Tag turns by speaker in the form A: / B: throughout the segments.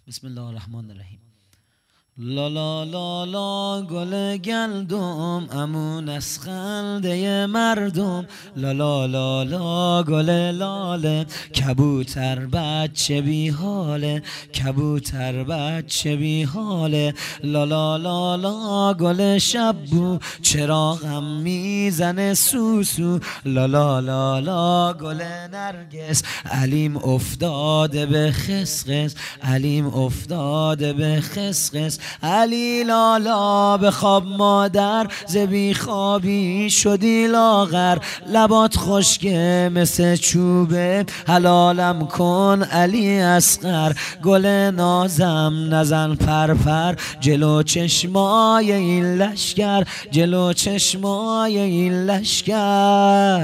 A: بسم الله الرحمن الرحیم. لا لا لا لا گل گندم امون از خنده مردم، لا لا لا لا گل لاله کبوتر بچه بی حاله، کبوتر بچه بی حاله. لا لا لا لا گل شبو چراغم میزنه سوسو، لا لا لا لا گل نرگس علیم افتاده به خسخس، علیم افتاده به خسخس. علی لالا به خواب مادر ز بی خوابی شدی لاغر، لبات خشکه مثل چوبه حلالم کن علی اصغر. گل نازم نزن پرپر جلو چشمای این لشگر، جلو چشمای این لشگر.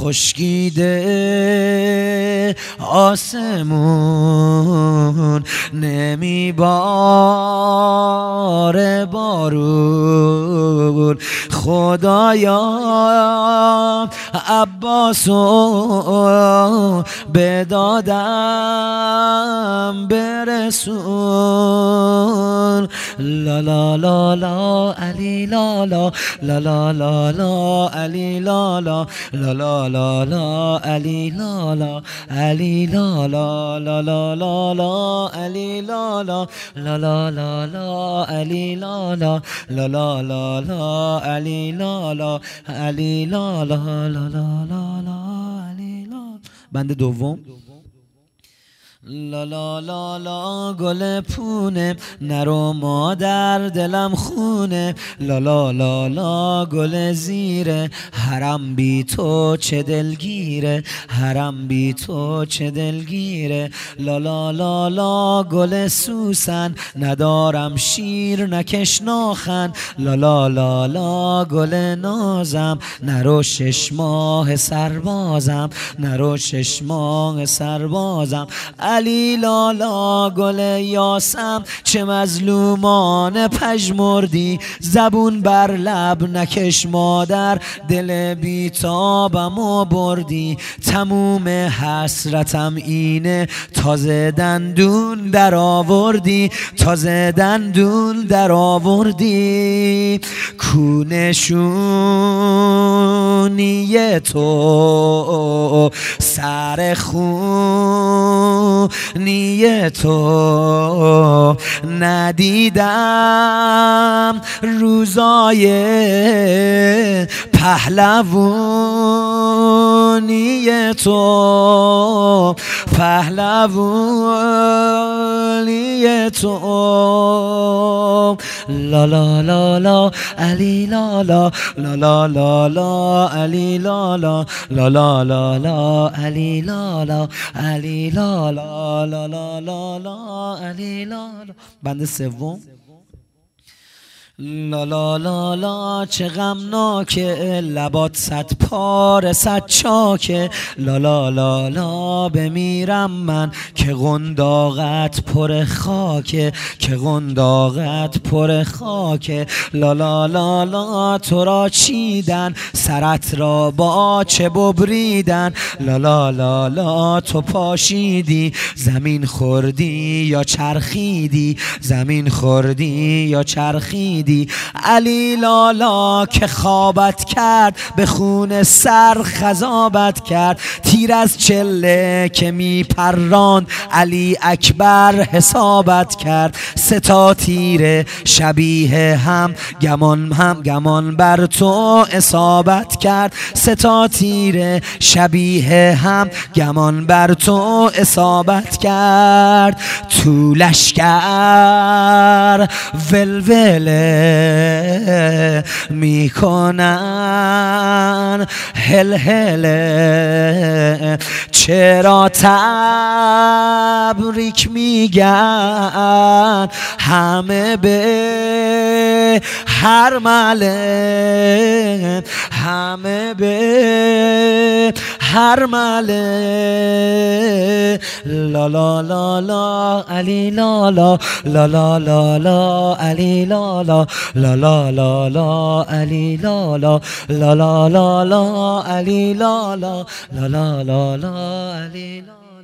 A: خشکیده آسمون نمیباره بارون، خدایا عباسو به دادم برسون. لا لا لا لا علی لالا، لا لا لا لا علی لالا، لا لا لا لا علی لالا، علی لالا، لا لا لا لا علی لالا، لا لا لا لا علی لالا، لا لا لا لا علی لالا، علی لالا، لا لا لا لا علی لالا. بند دوم. لا لا لا لا گل پونه نرو مادر دلم خونه، لا لا لا لا گل زیره حرم بی تو چه دلگیره، حرم بی تو چه دلگیره. لا لا لا لا گل سوسن ندارم شیر نکش ناخن، لا لا لا لا گل نازم نرو 6 ماه سربازم، نرو 6 ماه سربازم. علی لالا گل یاسم چه مظلومان پژمردی، زبون بر لب نکش مادر دل بیتابمو بردی. تموم حسرتم اینه تازه دندون در آوردی، تازه دندون در آوردی. کونشونی تو سر خونی تو ندیدم روزای پهلوانی تو، پهلوانی تو. لا لا لا لا علی لالا، لا لا لا لا علی لالا، لا لا لا لا علی لالا، علی لالا، لا لا لا لا علی لالا. بند سوم. لا لا لا لا چه غمناکه لبات 100 پاره 100 چاکه، لا لا لا لا بمیرم من که قنداقت پر خاکه، که قنداقت پر خاکه. لا لا لا لا تو را چیدن سرت را با چه ببریدن، لا لا لا لا تو پاشیدی زمین خوردی یا چرخیدی، زمین خوردی یا چرخیدی. علی لالا که خوابت کرد به خون سر خضابت کرد، تیر از چله که می پراند علی اکبر حسابت کرد. 3 تا تیر شبیه هم گمان بر تو اصابت کرد، 3 تا تیر شبیه هم گمان بر تو اصابت کرد. تو لشکر ولوله میکنن هلهله، چرا تبریک میگن همه به هر مله، همه به هر مله. لا لا لا لا علی لالا، لا لا لا لا علی لالا، لا لا لا لا علی لالا، لا لا لا لا علی لالا، لا لا لا لا علی لالا.